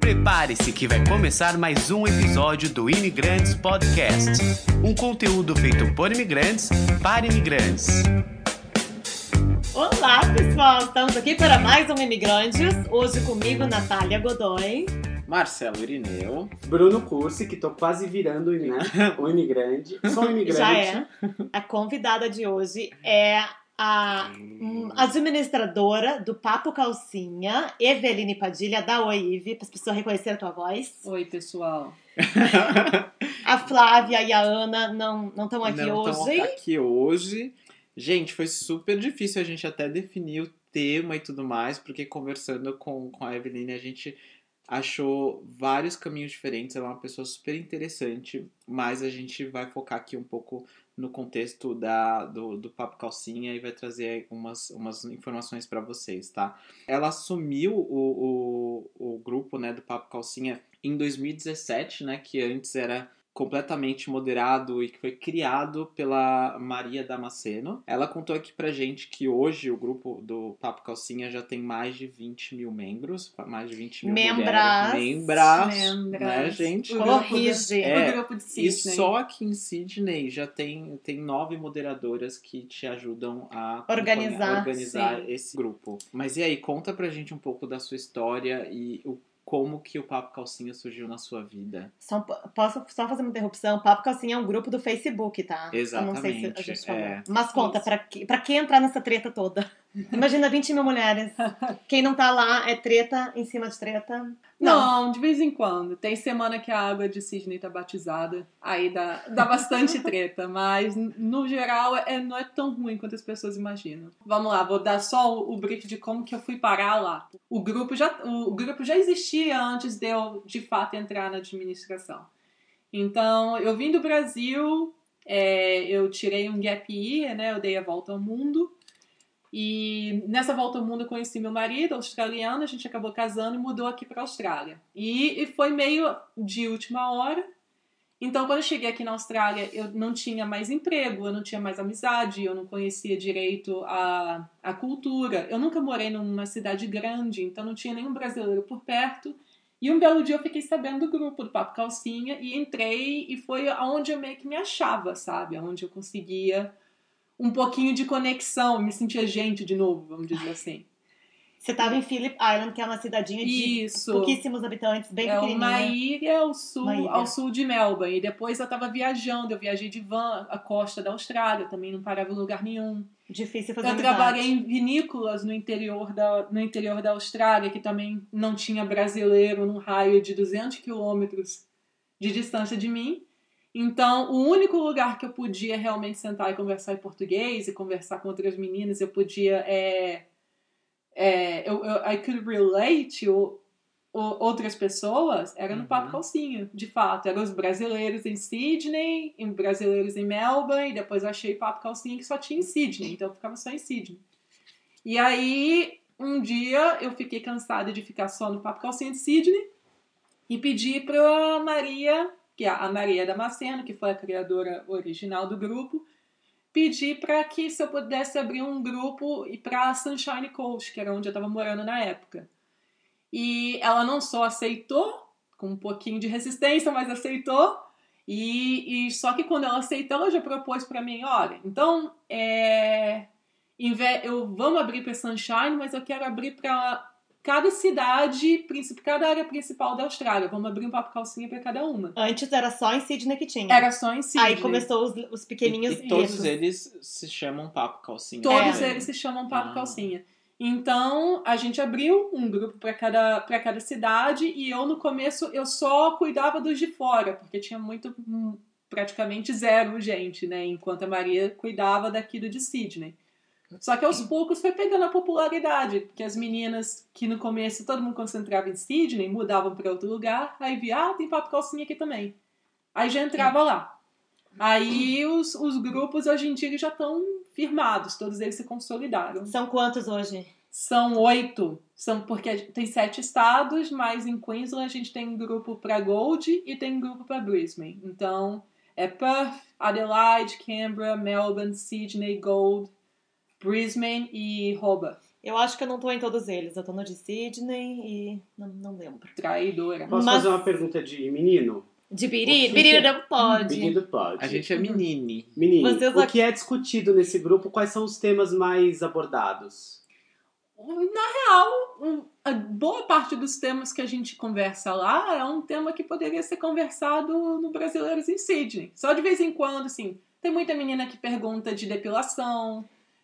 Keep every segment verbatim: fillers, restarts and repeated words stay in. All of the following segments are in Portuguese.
Prepare-se que vai começar mais um episódio do Imigrantes Podcast, um conteúdo feito por imigrantes para imigrantes. Olá, pessoal! Estamos aqui para mais um Imigrantes. Hoje comigo, Natália Godoy, Marcelo Irineu, Bruno Cursi, que tô quase virando né, um imigrante. Sou um imigrante. Já é. A convidada de hoje é a hum, administradora do Papo Calcinha, Eveline Padilha, da Oive, para as pessoas reconhecerem a tua voz. Oi, pessoal. A Flávia e a Ana não não estão aqui não hoje. Não aqui hoje. Gente, foi super difícil a gente até definir o tema e tudo mais, porque conversando com, com a Eveline, a gente achou vários caminhos diferentes. Ela é uma pessoa super interessante, mas a gente vai focar aqui um pouco no contexto da, do, do Papo Calcinha e vai trazer umas, umas informações para vocês, tá? Ela assumiu o, o, o grupo, né, do Papo Calcinha em dois mil e dezessete, né, que antes era completamente moderado e que foi criado pela Maria Damasceno. Ela contou aqui pra gente que hoje o grupo do Papo Calcinha já tem mais de vinte mil membros, mais de vinte mil Membras. mulheres. Membras. Membras. Né, gente? O Corrige. É, o grupo de Sydney. E só aqui em Sydney já tem, tem nove moderadoras que te ajudam a Organizar, organizar sim. esse grupo. Mas e aí, conta pra gente um pouco da sua história e o como que o Papo Calcinha surgiu na sua vida? Só, posso só fazer uma interrupção? O Papo Calcinha é um grupo do Facebook, tá? Exatamente. Eu não sei se a gente falou. É. Mas conta, pra que, pra que entrar nessa treta toda? Imagina vinte mil mulheres. Quem não tá lá é treta em cima de treta. Não. Não, de vez em quando. Tem semana que a água de Sydney tá batizada. Aí dá, dá bastante treta. Mas, no geral, é, não é tão ruim quanto as pessoas imaginam. Vamos lá, vou dar só o, o brief de como que eu fui parar lá. O grupo já, o, o grupo já existia antes de eu, de fato, entrar na administração. Então, eu vim do Brasil, é, eu tirei um gap year, né? Eu dei a volta ao mundo. E nessa volta ao mundo eu conheci meu marido, australiano, a gente acabou casando e mudou aqui para a Austrália. E, e foi meio de última hora. Então, quando eu cheguei aqui na Austrália, eu não tinha mais emprego, eu não tinha mais amizade, eu não conhecia direito a, a cultura. Eu nunca morei numa cidade grande, então não tinha nenhum brasileiro por perto. E um belo dia eu fiquei sabendo do grupo do Papo Calcinha e entrei e foi aonde eu meio que me achava, sabe? Aonde eu conseguia um pouquinho de conexão, me sentia gente de novo, vamos dizer assim. Você tava em Phillip Island, que é uma cidadinha de Isso. pouquíssimos habitantes, bem É pequenininha. uma ilha ao sul, Uma ilha. ao sul de Melbourne. E depois eu tava viajando, eu viajei de van a costa da Austrália, também não parava em lugar nenhum. Difícil fazer Eu amizade. trabalhei em vinícolas no interior, da, no interior da Austrália, que também não tinha brasileiro num raio de duzentos quilômetros de distância de mim. Então, o único lugar que eu podia realmente sentar e conversar em português e conversar com outras meninas, eu podia... É, é, eu, eu, I could relate o, o, outras pessoas, era no Uhum. Papo Calcinha, de fato. Eram os brasileiros em Sydney, os brasileiros em Melbourne, e depois eu achei Papo Calcinha que só tinha em Sydney, então eu ficava só em Sydney. E aí, um dia, eu fiquei cansada de ficar só no Papo Calcinha de Sydney e pedi pra Maria... que é a Maria Damasceno, que foi a criadora original do grupo, pedi para que se eu pudesse abrir um grupo para Sunshine Coast, que era onde eu estava morando na época. E ela não só aceitou, com um pouquinho de resistência, mas aceitou, e, e só que quando ela aceitou, ela já propôs para mim, olha, então, é, eu, vamos abrir para Sunshine, mas eu quero abrir para... cada cidade, cada área principal da Austrália. Vamos abrir um Papo Calcinha para cada uma. Antes era só em Sydney que tinha. Era só em Sydney. Aí começou os, os pequeninhos E, e todos guetos. eles se chamam Papo Calcinha. Todos É. eles se chamam Papo Ah. Calcinha. Então, a gente abriu um grupo para cada, para cada cidade e eu, no começo, eu só cuidava dos de fora, porque tinha muito, praticamente zero gente, né? Enquanto a Maria cuidava daqui do de Sydney. Só que aos poucos foi pegando a popularidade, porque as meninas que no começo todo mundo concentrava em Sydney, mudavam para outro lugar, aí via, ah, tem Papo Calcinha aqui também. Aí já entrava lá. Aí os, os grupos hoje em dia eles já estão firmados, todos eles se consolidaram. São quantos hoje? São oito, são porque tem sete estados, mas em Queensland a gente tem grupo para Gold e tem grupo para Brisbane. Então é Perth, Adelaide, Canberra, Melbourne, Sydney, Gold, Brisbane e Hobart. Eu acho que eu não tô em todos eles. Eu tô no de Sydney e não, não lembro. Traidora. Posso Mas- fazer uma pergunta de menino? De O Biri? que Biri que- não pode. Menino pode. A gente é menine. Menino, Vocês o aqui- que é discutido nesse grupo? Quais são os temas mais abordados? Na real, um- a boa parte dos temas que a gente conversa lá é um tema que poderia ser conversado no Brasileiros em Sydney. Só de vez em quando, assim, tem muita menina que pergunta de depilação,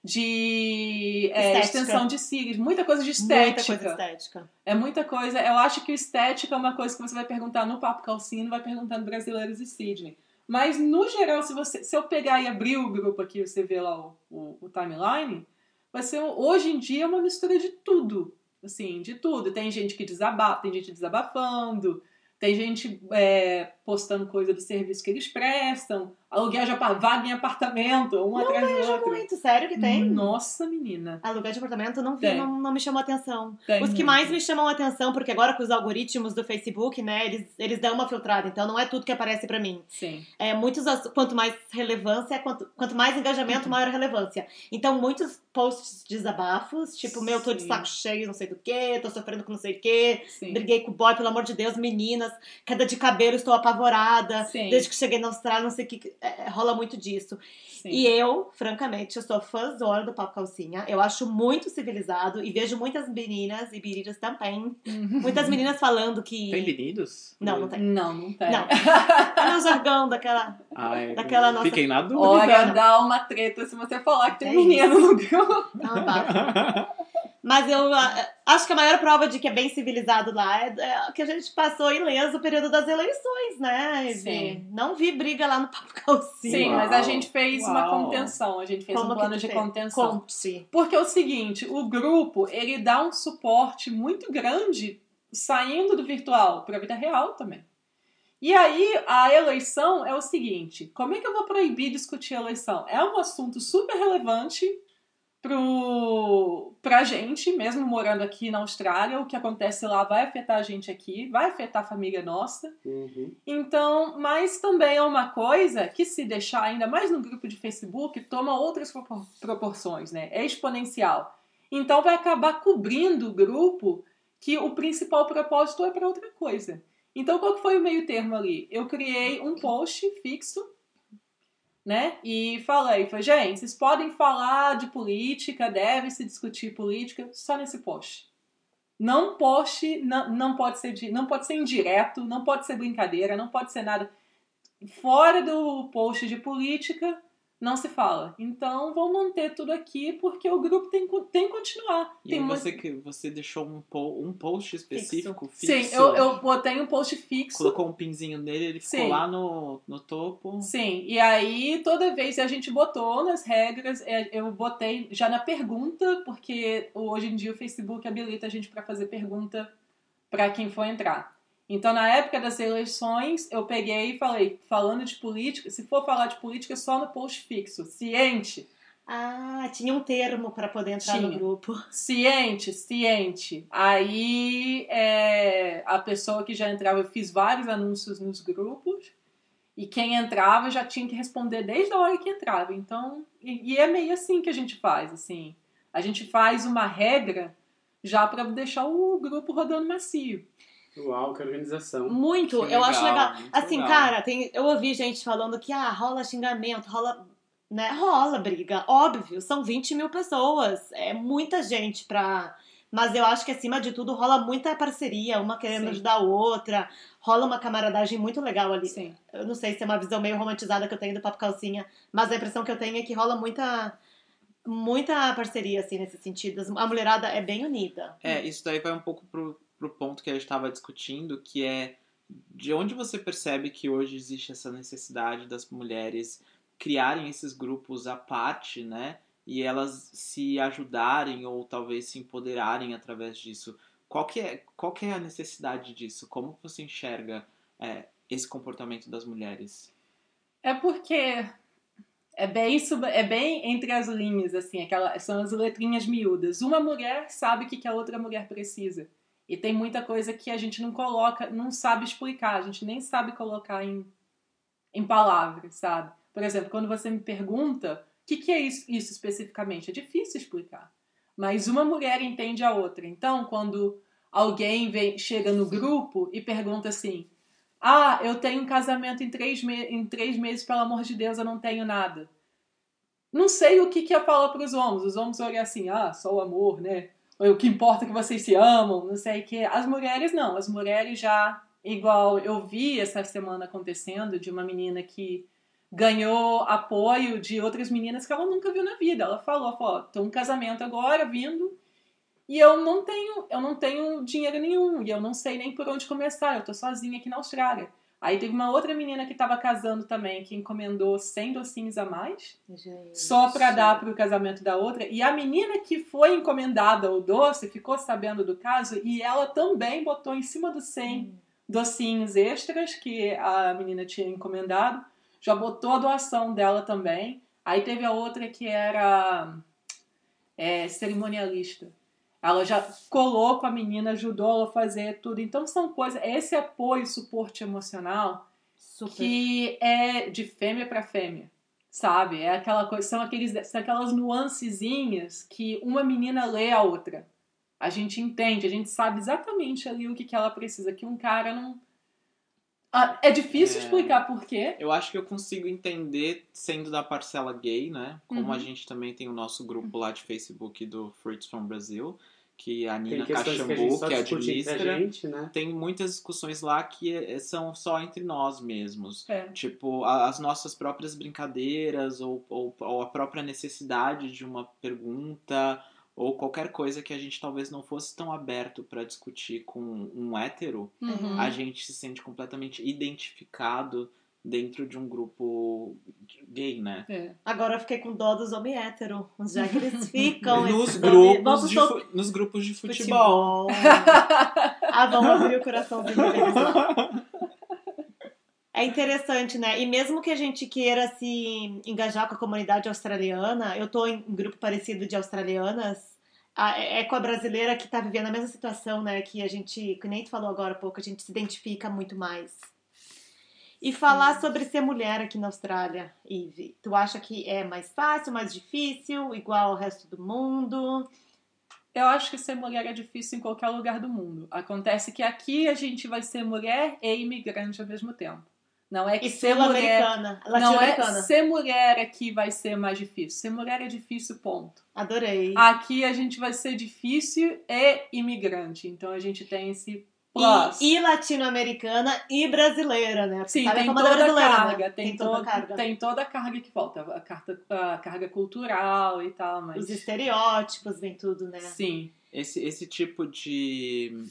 de é, Estética. extensão de cílios, muita coisa de Muita estética. coisa estética. É muita coisa. Eu acho que o estética é uma coisa que você vai perguntar no Papo Calcinha, não vai perguntar no Brasileiros e Sydney. Mas, no geral, se, você, se eu pegar e abrir o grupo aqui, você vê lá o, o, o timeline, vai ser, hoje em dia, uma mistura de tudo. Assim, de tudo. Tem gente que desabafa, tem gente desabafando, tem gente é, postando coisa do serviço que eles prestam, aluguel de apa- vaga em apartamento, um atrás do outro. Muito, sério que tem? Nossa, menina. Aluguel de apartamento não vi, Tem. não, não me chamou atenção. Tem Os que muito. mais me chamam atenção, porque agora com os algoritmos do Facebook, né, eles, eles dão uma filtrada, então não é tudo que aparece pra mim. Sim. É, muitos, ass- quanto mais relevância, quanto, quanto mais engajamento, maior a relevância. Então, muitos posts desabafos, tipo, meu, tô de Sim. saco cheio, não sei do que, tô sofrendo com não sei o que, Sim. briguei com o boy, pelo amor de Deus, meninas, queda de cabelo, estou apavorada, Sim. desde que cheguei na Austrália, não sei o que, é, rola muito disso. Sim. E eu, francamente, eu sou fãzona do Papo Calcinha. Eu acho muito civilizado e vejo muitas meninas e biriras também. Muitas meninas falando que... Tem meninos? Não, não tem. Não, não tem. Não. É no jargão daquela... Ai, Daquela nossa- Fiquem na dúvida. Olha, dá uma treta se você falar que tem É menino no grupo. Não, bafo. Mas eu ah, acho que a maior prova de que é bem civilizado lá é, é que a gente passou ileso o período das eleições, né? Ivy? Sim. Não vi briga lá no Papo Calcinha. Sim, Uau. mas a gente fez uma Uau. contenção. A gente fez Como um que plano tu de fez? contenção. Conte. Porque é o seguinte, o grupo, ele dá um suporte muito grande saindo do virtual para a vida real também. E aí, a eleição é o seguinte, como é que eu vou proibir discutir a eleição? É um assunto super relevante pro, pra gente, mesmo morando aqui na Austrália, o que acontece lá vai afetar a gente aqui, vai afetar a família nossa. Uhum. Então, mas também é uma coisa que, se deixar ainda mais no grupo de Facebook, toma outras propor- proporções, né? É exponencial. Então vai acabar cobrindo o grupo que o principal propósito é para outra coisa. Então, qual que foi o meio termo ali? Eu criei um post fixo, né? E falei, falei, gente, vocês podem falar de política, deve-se discutir política, só nesse post. Não poste, não, não, pode ser de, não pode ser indireto, não pode ser brincadeira, não pode ser nada. Fora do post de política, não se fala. Então, vamos manter tudo aqui, porque o grupo tem, tem que continuar. E Tem aí muito- você, que- você deixou um, po- um post específico, fixo. Sim, eu, eu botei um post fixo. Colocou um pinzinho nele, ele ficou Sim. lá no, no topo. Sim, e aí toda vez a gente botou nas regras, é, eu botei já na pergunta, porque hoje em dia o Facebook habilita a gente para fazer pergunta para quem for entrar. Então, na época das eleições, eu peguei e falei, falando de política, se for falar de política, só no post fixo. Ciente, Ah, tinha um termo pra poder entrar no Tinha. grupo. ciente, ciente. Aí, é, a pessoa que já entrava, eu fiz vários anúncios nos grupos, e quem entrava já tinha que responder desde a hora que entrava. Então, e, e é meio assim que a gente faz, assim. A gente faz uma regra já para deixar o grupo rodando macio. Uau, que organização. Muito, Que eu acho legal, legal. muito Assim, legal. cara, tem, eu ouvi gente falando que ah, rola xingamento, rola. Né? Rola briga, óbvio, são vinte mil pessoas, é muita gente pra. Mas eu acho que acima de tudo rola muita parceria, uma querendo Sim. ajudar a outra, rola uma camaradagem muito legal ali. Sim. Eu não sei se é uma visão meio romantizada que eu tenho do Papo Calcinha, mas a impressão que eu tenho é que rola muita. Muita parceria, assim, nesse sentido. A mulherada é bem unida. É, isso daí vai um pouco pro, pro ponto que a gente estava discutindo, que é de onde você percebe que hoje existe essa necessidade das mulheres criarem esses grupos à parte, né? E elas se ajudarem ou talvez se empoderarem através disso. Qual que é, qual que é a necessidade disso? Como você enxerga é, esse comportamento das mulheres? É porque é bem, sub- é bem entre as linhas, assim, aquela, são as letrinhas miúdas. Uma mulher sabe o que que a outra mulher precisa. E tem muita coisa que a gente não coloca, não sabe explicar, a gente nem sabe colocar em, em palavras, sabe? Por exemplo, quando você me pergunta o que, que é isso, isso especificamente, é difícil explicar. mas uma mulher entende a outra. Então, quando alguém vem, chega no grupo e pergunta assim, ah, eu tenho um casamento em três, me- em três meses, pelo amor de Deus, eu não tenho nada. Não sei o que, que ia falar para os homens. Os homens olham assim, ah, só o amor, né? Ou o que importa é que vocês se amam, não sei o que. As mulheres não, as mulheres já, igual eu vi essa semana acontecendo, de uma menina que ganhou apoio de outras meninas que ela nunca viu na vida. Ela falou, falou, tô um casamento agora, vindo, e eu não tenho, eu não tenho dinheiro nenhum, e eu não sei nem por onde começar, eu tô sozinha aqui na Austrália. Aí teve uma outra menina que tava casando também, que encomendou cem docinhos a mais, Gente. só pra dar pro casamento da outra. E a menina que foi encomendada o doce ficou sabendo do caso e ela também botou em cima dos cem docinhos extras que a menina tinha encomendado. Já botou a doação dela também. Aí teve a outra que era é, cerimonialista. Ela já colou com a menina, ajudou ela a fazer tudo. Então são coisas... Esse apoio, suporte emocional Super. que é de fêmea para fêmea, sabe? É aquela coisa, são, aqueles, são aquelas nuancezinhas que uma menina lê a outra. A gente entende, a gente sabe exatamente ali o que, que ela precisa, que um cara não... Ah, é difícil É. explicar por quê. Eu acho que eu consigo entender, sendo da parcela gay, né? Como Uhum. a gente também tem o nosso grupo lá de Facebook do Fruits from Brazil, que a Nina Tem questões que a gente Caxambu, só que discute entre a administra, gente, né? tem muitas discussões lá que eh, são só entre nós mesmos. É. Tipo, a- as nossas próprias brincadeiras ou, ou, ou a própria necessidade de uma pergunta ou qualquer coisa que a gente talvez não fosse tão aberto para discutir com um hétero, Uhum. a gente se sente completamente identificado dentro de um grupo gay, né? É. Agora eu fiquei com dó dos homens héteros, já que eles ficam... Nos esses homens- Vamos grupos, de, sol- fu- nos grupos de futebol. Ah, vamos abrir o coraçãozinho deles lá. É interessante, né? E mesmo que a gente queira se engajar com a comunidade australiana, eu tô em um grupo parecido de australianas, a- é com a brasileira que tá vivendo a mesma situação, né? Que a gente, que nem tu falou agora há pouco, a gente se identifica muito mais. E falar sobre ser mulher aqui na Austrália, Ive, tu acha que é mais fácil, mais difícil, igual ao resto do mundo? Eu acho que ser mulher é difícil em qualquer lugar do mundo. Acontece que aqui a gente vai ser mulher e imigrante ao mesmo tempo. Não é que E ser mulher... sul-americana, Não é latino-americana. ser mulher aqui vai ser mais difícil. Ser mulher é difícil, ponto. Adorei. Aqui a gente vai ser difícil e imigrante. Então a gente tem esse plus. E, e latino-americana e brasileira, né? Porque Sim, sabe tem como é toda a brasileira, carga. né? Tem, toda a todo- carga. tem toda a carga que falta. A, carta, a carga cultural e tal, mas... Os estereótipos, vem tudo, né? Sim. Esse, esse tipo de...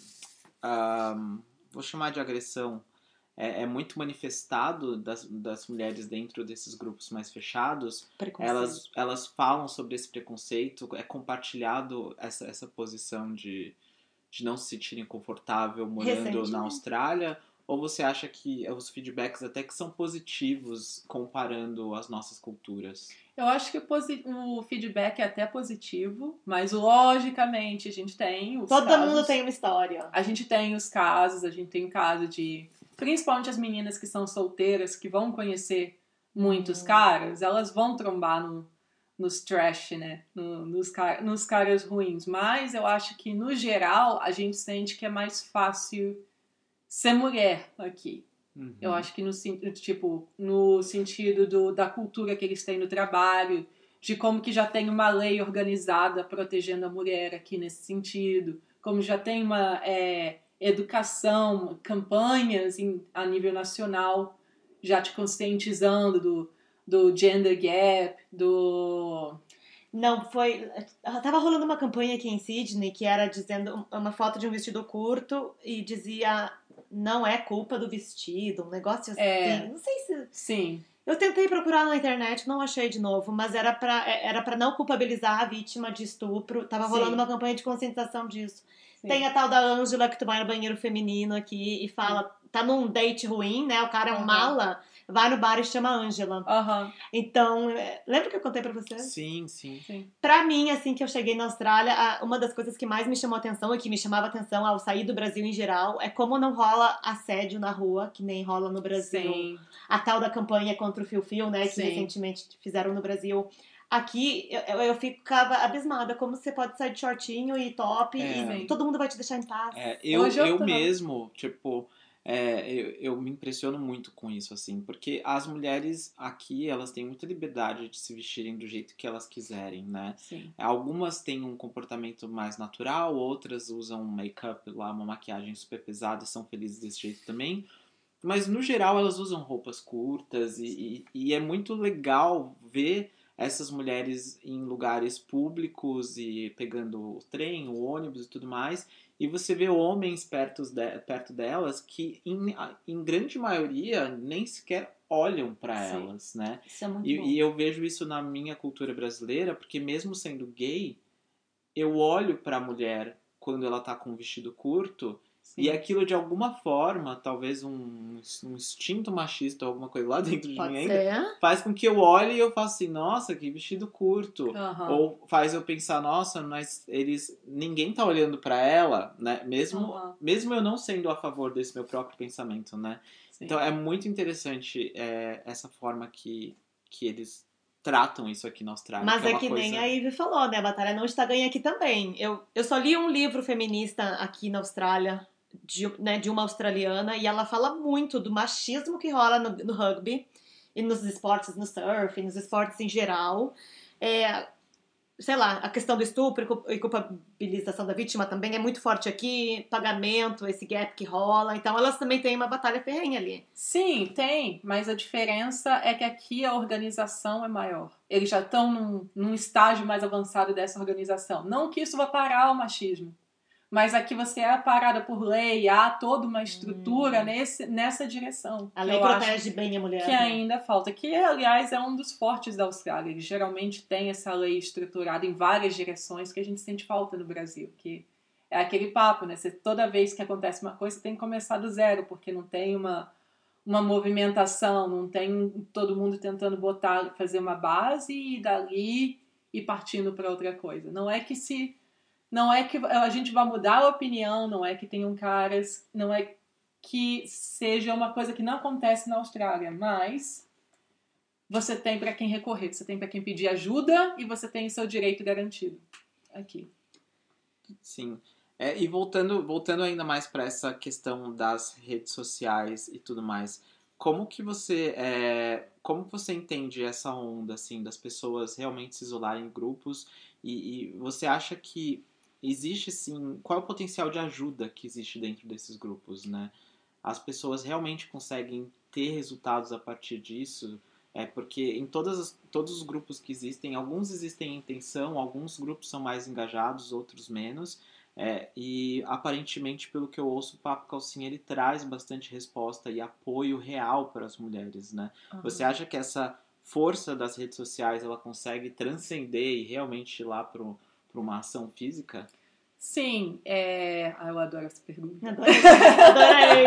ahm, vou chamar de agressão. É, é muito manifestado das, das mulheres dentro desses grupos mais fechados. Preconceito. Elas, elas falam sobre esse preconceito, é compartilhado essa, essa posição de, de não se sentirem confortável morando Recentemente. na Austrália? Ou você acha que os feedbacks até que são positivos comparando as nossas culturas? Eu acho que o, posi- o feedback é até positivo, mas logicamente a gente tem os Todo casos... mundo tem uma história. A gente tem os casos, a gente tem o caso de... Principalmente as meninas que são solteiras, que vão conhecer muitos caras, elas vão trombar no, nos trash, né? No- nos, ca- nos caras ruins. Mas eu acho que, no geral, a gente sente que é mais fácil ser mulher aqui. Uhum. Eu acho que no, sen- tipo, no sentido do, da cultura que eles têm no trabalho, de como que já tem uma lei organizada protegendo a mulher aqui nesse sentido, como já tem uma é, educação, campanhas em, a nível nacional, já te conscientizando do, do gender gap, do... Não, foi... Tava rolando uma campanha aqui em Sydney que era dizendo uma foto de um vestido curto e dizia não é culpa do vestido, um negócio assim. É. Não sei se... Sim, Eu tentei procurar na internet, não achei de novo, mas era pra, era pra não culpabilizar a vítima de estupro. Tava Sim. rolando uma campanha de conscientização disso. sim. Tem a tal da Ângela que tu vai no banheiro feminino aqui e fala, tá num date ruim, né? O cara é um Aham. mala, vai no bar e chama a Ângela. Aham, Então, é, lembra que eu contei pra você? Sim, sim. sim. Pra mim, assim que eu cheguei na Austrália, a- uma das coisas que mais me chamou atenção e que me chamava atenção ao sair do Brasil em geral é como não rola assédio na rua, que nem rola no Brasil. Sim. A tal da campanha contra o fio-fio, né, que Sim. recentemente fizeram no Brasil. Aqui eu, eu ficava abismada. Como você pode sair de shortinho e top É. e todo mundo vai te deixar em paz. É, eu, Hoje eu eu tô. mesmo, tipo, é, eu, eu me impressiono muito com isso, assim, porque as mulheres aqui, elas têm muita liberdade de se vestirem do jeito que elas quiserem, né? Sim. Algumas têm um comportamento mais natural, outras usam um make-up lá, uma maquiagem super pesada e são felizes desse jeito também. Mas no geral elas usam roupas curtas e, e, e é muito legal ver essas mulheres em lugares públicos e pegando o trem, o ônibus e tudo mais. E você vê homens perto, de, perto delas que, em, em grande maioria, nem sequer olham para Sim. elas, né? Isso é muito E, bom. e eu vejo isso na minha cultura brasileira, porque mesmo sendo gay, eu olho para a mulher quando ela tá com um vestido curto. Sim. E aquilo, de alguma forma, talvez um, um instinto machista ou alguma coisa lá dentro de Pode mim ainda, ser. faz com que eu olhe e eu faça assim, nossa, que vestido curto. Aham. Ou faz eu pensar, nossa, mas eles, ninguém tá olhando pra ela, né? Mesmo, Aham. mesmo eu não sendo a favor desse meu próprio pensamento, né? Sim. Então é muito interessante é, essa forma que, que eles tratam isso aqui na Austrália. Mas que é, é uma que coisa... nem a Ivy falou, né? A batalha não está ganha aqui também. Eu, eu só li um livro feminista aqui na Austrália, de, né, de uma australiana, e ela fala muito do machismo que rola no, no rugby e nos esportes, no surf, nos esportes em geral. É, sei lá, a questão do estupro e culpabilização da vítima também é muito forte aqui, pagamento, esse gap que rola. Então elas também têm uma batalha ferrenha ali. Sim, tem, mas a diferença é que aqui a organização é maior. Eles já estão num, num estágio mais avançado dessa organização. Não que isso vá parar o machismo, mas aqui você é parada por lei, há toda uma estrutura Hum. nesse, nessa direção. A que lei eu protege acho bem a mulher. que né? ainda falta. Que, aliás, é um dos fortes da Austrália. Eles geralmente têm essa lei estruturada em várias direções que a gente sente falta no Brasil. Que é aquele papo, né? Você, toda vez que acontece uma coisa, você tem que começar do zero, porque não tem uma, uma movimentação, não tem todo mundo tentando botar, fazer uma base e dali ir partindo para outra coisa. Não é que se... Não é que a gente vai mudar a opinião, não é que tenham caras, não é que seja uma coisa que não acontece na Austrália, mas você tem para quem recorrer, você tem para quem pedir ajuda e você tem o seu direito garantido aqui. Sim. É, e voltando, voltando ainda mais para essa questão das redes sociais e tudo mais, como que você é, como você entende essa onda assim das pessoas realmente se isolarem em grupos e, e você acha que existe sim, qual é o potencial de ajuda que existe dentro desses grupos, né? As pessoas realmente conseguem ter resultados a partir disso? É porque em todas as, todos os grupos que existem, alguns existem em intenção, alguns grupos são mais engajados, outros menos. É, e aparentemente, pelo que eu ouço, o Papo Calcinha ele traz bastante resposta e apoio real para as mulheres, né? Uhum. Você acha que essa força das redes sociais ela consegue transcender e realmente ir lá para uma ação física? Sim, é... ah, eu adoro essa pergunta. Adorei. Adorei.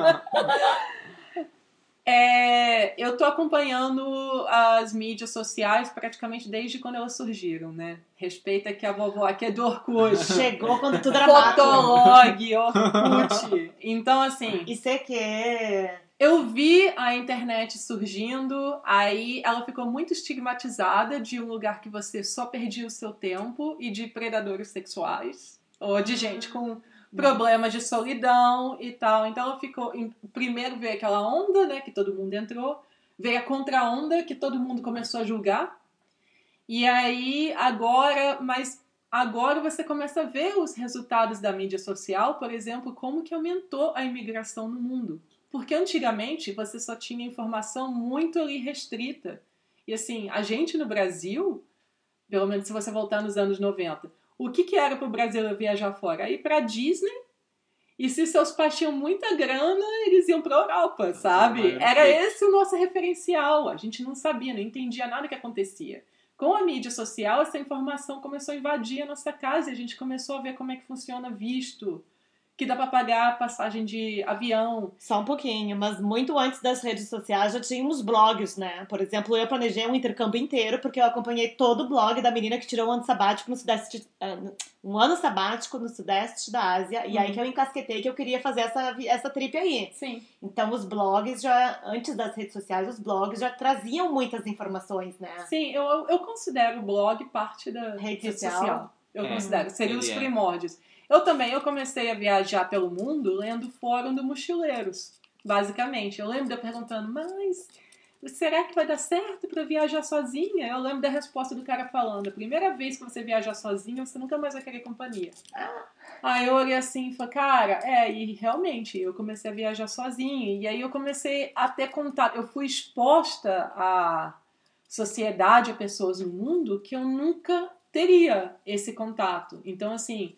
É, eu tô acompanhando as mídias sociais praticamente desde quando elas surgiram, né? Respeita que a vovó aqui é do Orkut. Chegou quando tudo era mato. Fotolog, Orkut. Então, assim... E você quer... Eu vi a internet surgindo, aí ela ficou muito estigmatizada de um lugar que você só perdia o seu tempo e de predadores sexuais, ou de gente com problemas de solidão e tal. Então ela ficou... Primeiro veio aquela onda, né, que todo mundo entrou, veio a contra-onda, que todo mundo começou a julgar, e aí agora... Mas agora você começa a ver os resultados da mídia social, por exemplo, como que aumentou a imigração no mundo. Porque antigamente você só tinha informação muito ali restrita. E assim, a gente no Brasil, pelo menos se você voltar nos anos noventa, o que, que era pro brasileiro viajar fora? Ir pra Disney, e se seus pais tinham muita grana, eles iam pra Europa, sabe? Era esse o nosso referencial. A gente não sabia, não entendia nada que acontecia. Com a mídia social, essa informação começou a invadir a nossa casa e a gente começou a ver como é que funciona visto, que dá pra pagar passagem de avião. Só um pouquinho, mas muito antes das redes sociais já tínhamos blogs, né? Por exemplo, eu planejei um intercâmbio inteiro porque eu acompanhei todo o blog da menina que tirou um ano sabático no sudeste, um ano sabático no sudeste da Ásia, e Uhum. aí que eu encasquetei que eu queria fazer essa, essa trip aí. Sim. Então os blogs já, antes das redes sociais, os blogs já traziam muitas informações, né? Sim, eu, eu considero o blog parte da Rede rede, social. social. Eu É, considero. Seriam os ele é. primórdios. Eu também, eu comecei a viajar pelo mundo lendo o Fórum do Mochileiros, basicamente. Eu lembro de eu perguntando, mas será que vai dar certo pra eu viajar sozinha? Eu lembro da resposta do cara falando, a primeira vez que você viajar sozinha, você nunca mais vai querer companhia. Aí eu olhei assim e falei, cara, é, e realmente, eu comecei a viajar sozinha. E aí eu comecei a ter contato. Eu fui exposta à sociedade, a pessoas no mundo que eu nunca teria esse contato. Então, assim,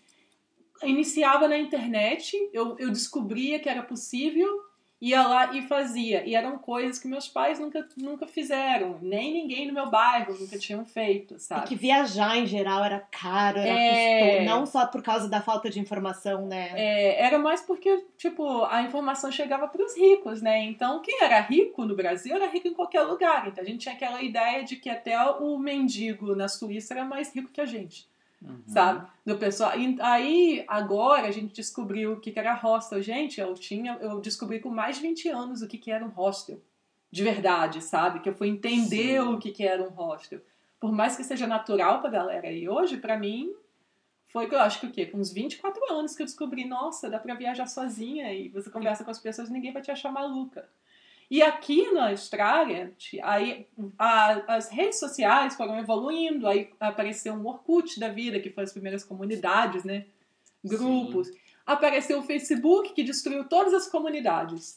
iniciava na internet, eu, eu descobria que era possível, ia lá e fazia. E eram coisas que meus pais nunca, nunca fizeram, nem ninguém no meu bairro nunca tinham feito, E sabe? que viajar em geral era caro, era É. custoso, não só por causa da falta de informação, né? É, era mais porque, tipo, a informação chegava para os ricos, né? Então, quem era rico no Brasil era rico em qualquer lugar. Então, a gente tinha aquela ideia de que até o mendigo na Suíça era mais rico que a gente. Uhum. Sabe? Do pessoal. E aí, agora, a gente descobriu o que que era hostel. Gente, eu tinha, eu descobri com mais de vinte anos o que que era um hostel. De verdade, sabe? Que eu fui entender Sim. o que que era um hostel. Por mais que seja natural pra galera aí hoje, pra mim, foi que eu acho que o quê? Com uns vinte e quatro anos que eu descobri, nossa, dá pra viajar sozinha e você conversa com as pessoas e ninguém vai te achar maluca. E aqui na Austrália, aí, a, as redes sociais foram evoluindo, aí apareceu um Orkut da vida, que foi as primeiras comunidades, né? Grupos. Sim. Apareceu o Facebook, que destruiu todas as comunidades,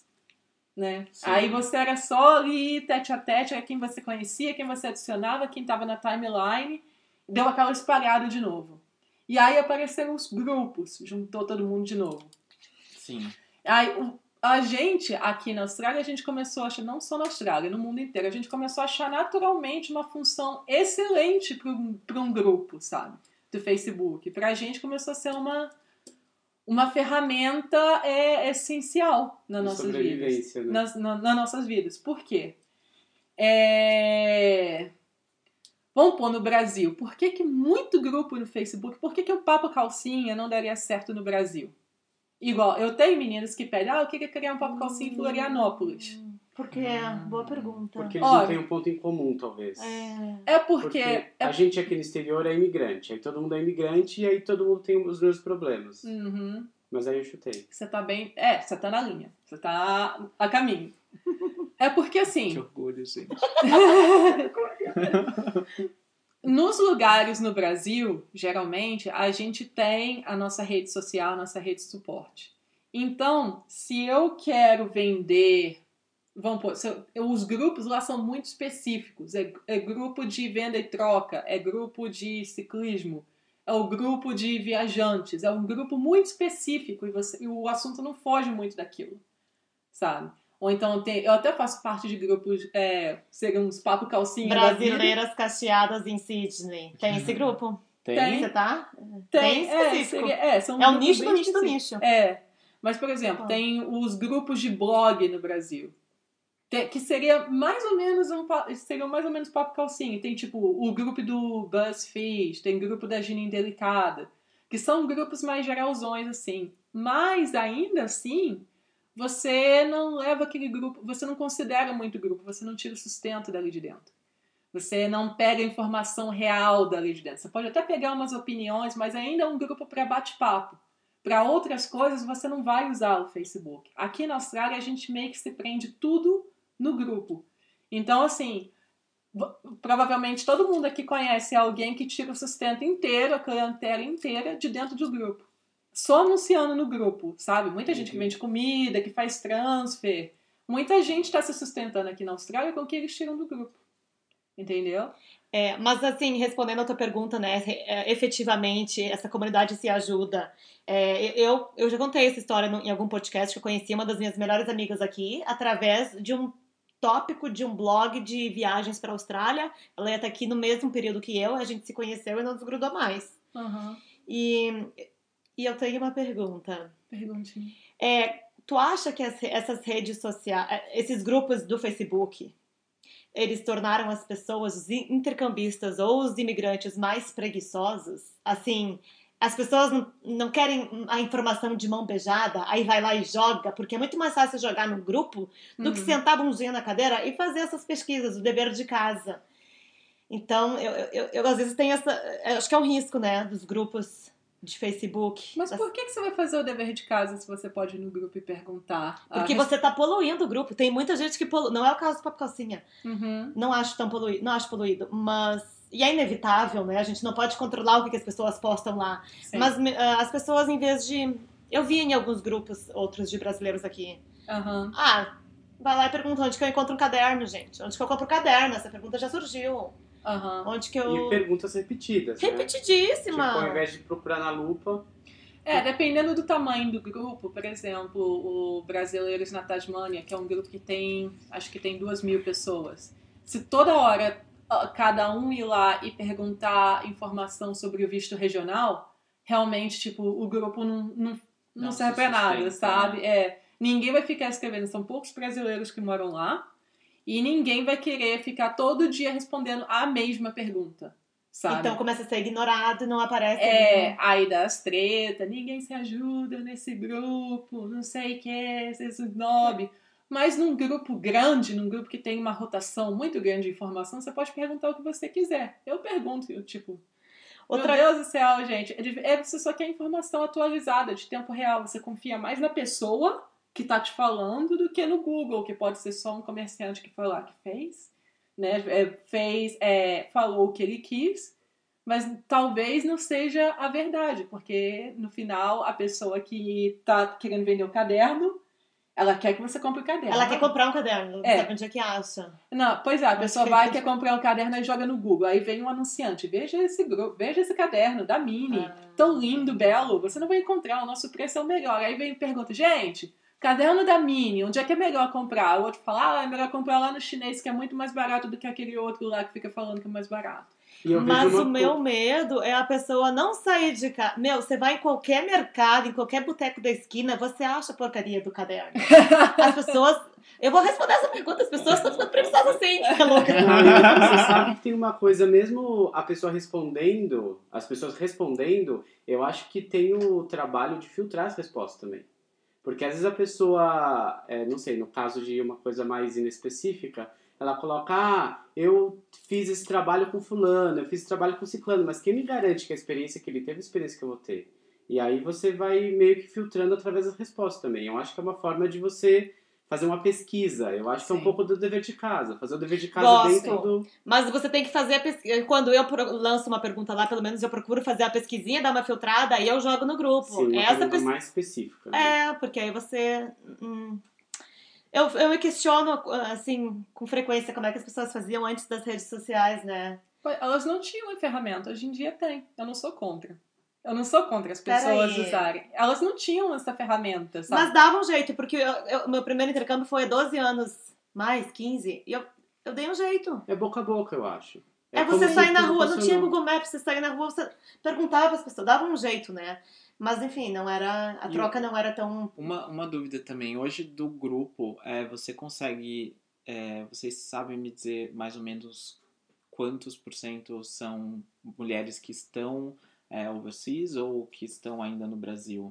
né? Sim. Aí você era só ali, tete a tete, era quem você conhecia, quem você adicionava, quem estava na timeline, deu aquela espalhada de novo. E aí apareceram os grupos, juntou todo mundo de novo. Sim. Aí, o- a gente, aqui na Austrália, a gente começou a achar, não só na Austrália, no mundo inteiro, a gente começou a achar naturalmente uma função excelente para um, para um grupo, sabe? Do Facebook. Pra gente começou a ser uma, uma ferramenta é, essencial nas De nossas vidas. sobrevivência, né? Nas, na- nas nossas vidas. Por quê? É... Vamos pôr no Brasil. Por que que muito grupo no Facebook, por que que o Papo Calcinha não daria certo no Brasil? Igual, eu tenho meninas que pedem, ah, eu queria criar um Papo Calcinha em Florianópolis. Porque, boa pergunta. Porque eles Olha, não têm um ponto em comum, talvez. É, É porque... Porque é... a gente aqui no exterior é imigrante. Aí todo mundo é imigrante e aí todo mundo tem os mesmos problemas. Uhum. Mas aí eu chutei. Você tá bem... É, você tá na linha. Você tá a caminho. É porque, Que assim, orgulho, gente. nos lugares no Brasil, geralmente, a gente tem a nossa rede social, a nossa rede de suporte. Então, se eu quero vender... Vamos pôr, se eu- os grupos lá são muito específicos. É, é grupo de venda e troca, é grupo de ciclismo, é o grupo de viajantes, é um grupo muito específico e, você, e o assunto não foge muito daquilo, sabe? Ou então, tem, eu até faço parte de grupos, é, seriam uns papo calcinha da vida. brasileiras cacheadas em Sydney. Tem esse grupo? Tem. Você tá? Tem, Bem é, específico. seria- é, são É o grupos nicho bem do nicho do específicos. nicho. É, mas, por exemplo, Ah. tem os grupos de blog no Brasil. Tem- que seria mais ou menos um pa- seriam mais ou menos papo calcinha. Tem tipo o grupo do BuzzFeed, tem grupo da Gina Indelicada, que são grupos mais geralzões assim. Mas ainda assim, você não leva aquele grupo, você não considera muito grupo, você não tira o sustento dali de dentro. Você não pega a informação real dali de dentro. Você pode até pegar umas opiniões, mas ainda é um grupo para bate-papo. Para outras coisas, você não vai usar o Facebook. Aqui na Austrália, a gente meio que se prende tudo no grupo. Então, assim, v- provavelmente todo mundo aqui conhece alguém que tira o sustento inteiro, a clientela inteira, de dentro do grupo. Só anunciando no grupo, sabe? Muita gente que vende comida, que faz transfer. Muita gente está se sustentando aqui na Austrália com o que eles tiram do grupo. Entendeu? É, mas assim, respondendo a tua pergunta, né, é, efetivamente, essa comunidade se ajuda. É, eu, eu já contei essa história no- em algum podcast que eu conheci uma das minhas melhores amigas aqui, através de um tópico de um blog de viagens para a Austrália. Ela ia estar aqui no mesmo período que eu, a gente se conheceu e não desgrudou mais. Uhum. E, E eu tenho uma pergunta. Perguntinha. É, tu acha que as- essas redes sociais, esses grupos do Facebook, eles tornaram as pessoas, os in- intercambistas ou os imigrantes mais preguiçosos? Assim, as pessoas não, não querem a informação de mão beijada, aí vai lá e joga, porque é muito mais fácil jogar no grupo do que Uhum. sentar bundinha na cadeira e fazer essas pesquisas, o dever de casa. Então, eu, eu, eu, eu, às vezes tenho essa... eu acho que é um risco, né, dos grupos de Facebook. Mas das- por que, que você vai fazer o dever de casa se você pode ir no grupo e perguntar? Porque Ah, você tá poluindo o grupo. Tem muita gente que polui. Não é o caso do Papo Calcinha. Uhum. Não acho tão poluído, não acho poluído, mas e é inevitável, né? A gente não pode controlar o que que as pessoas postam lá. Sim. Mas me- ah, as pessoas, em vez de, eu vi em alguns grupos outros de brasileiros aqui. Aham. Ah, vai lá e pergunta onde que eu encontro um caderno, gente. Onde que eu compro um caderno? Essa pergunta já surgiu. Aham. Onde que E eu perguntas repetidas, né? repetidíssima. Tipo, ao invés de procurar na lupa, É, dependendo do tamanho do grupo, por exemplo, o Brasileiros na Tasmânia, que é um grupo que tem, acho que tem duas mil pessoas. Se toda hora ah, cada um ir lá e perguntar informação sobre o visto regional, realmente, tipo, o grupo não, não, não, Não serve se pra nada, sustenta, sabe? É, ninguém vai ficar escrevendo, são poucos brasileiros que moram lá, e ninguém vai querer ficar todo dia respondendo a mesma pergunta, sabe? Então começa a ser ignorado e não aparece. É, ali. aí dá as tretas, ninguém se ajuda nesse grupo, não sei o que, esse snob. Mas num grupo grande, num grupo que tem uma rotação muito grande de informação, você pode perguntar o que você quiser. Eu pergunto, eu, tipo, Outra... meu Deus do céu, gente, é, você só quer informação atualizada, de tempo real. Você confia mais na pessoa que tá te falando do que no Google, que pode ser só um comerciante que foi lá que fez, né? É, fez, é, falou o que ele quis, mas talvez não seja a verdade, porque no final a pessoa que tá querendo vender o caderno, ela quer que você compre o caderno. Ela quer comprar um caderno, não É. sabe onde é que acha. Não, pois é, a Onde pessoa que vai, é? quer comprar um caderno e joga no Google. Aí vem um anunciante, veja esse grupo, veja esse caderno da Mini, Ah. tão lindo, belo, você não vai encontrar, o nosso preço é o melhor. Aí vem e pergunta, gente, caderno da Mini, onde é que é melhor comprar? O outro fala, ah, é melhor comprar lá no chinês, que é muito mais barato do que aquele outro lá que fica falando que é mais barato. e eu Mas vejo o uma meu co- medo é a pessoa não sair de casa. Meu, você vai em qualquer mercado, em qualquer boteco da esquina, você acha a porcaria do caderno. As pessoas. Eu vou responder essa pergunta, as pessoas estão ficando preguiçosas assim. É louca. Não, e você sabe que tem uma coisa, mesmo a pessoa respondendo, as pessoas respondendo, eu acho que tem o trabalho de filtrar as respostas também. Porque às vezes a pessoa, é, não sei, no caso de uma coisa mais inespecífica, ela coloca, ah, eu fiz esse trabalho com fulano, eu fiz esse trabalho com ciclano, mas quem me garante que a experiência que ele teve é a experiência que eu vou ter? E aí você vai meio que filtrando através das respostas também. Eu acho que é uma forma de você fazer uma pesquisa. Eu acho que é um Sim. pouco do dever de casa. Fazer o dever de casa Gosto. dentro do... Mas você tem que fazer a pesquisa. Quando eu pro- lanço uma pergunta lá, pelo menos eu procuro fazer a pesquisinha, dar uma filtrada, aí eu jogo no grupo. Sim, uma Essa pergunta pesquisa. mais específica. Né? É, porque aí você. hum, Eu, eu me questiono, assim, com frequência, como é que as pessoas faziam antes das redes sociais, né? Pô, elas não tinham a ferramenta, hoje em dia tem. Eu não sou contra. Eu não sou contra as Pera pessoas aí. usarem. Elas não tinham essa ferramenta, sabe? Mas dava um jeito, porque o meu primeiro intercâmbio foi há doze anos, mais, quinze, e eu, eu dei um jeito. É boca a boca, eu acho. É, como você se sair na tudo rua, não tinha funcionou. Google Maps, você saía na rua, você perguntava para as pessoas, dava um jeito, né? Mas enfim, não era, a E troca não era tão... Uma, uma dúvida também. Hoje do grupo, é, você consegue. É, vocês sabem me dizer mais ou menos quantos por cento são mulheres que estão é, overseas ou que estão ainda no Brasil?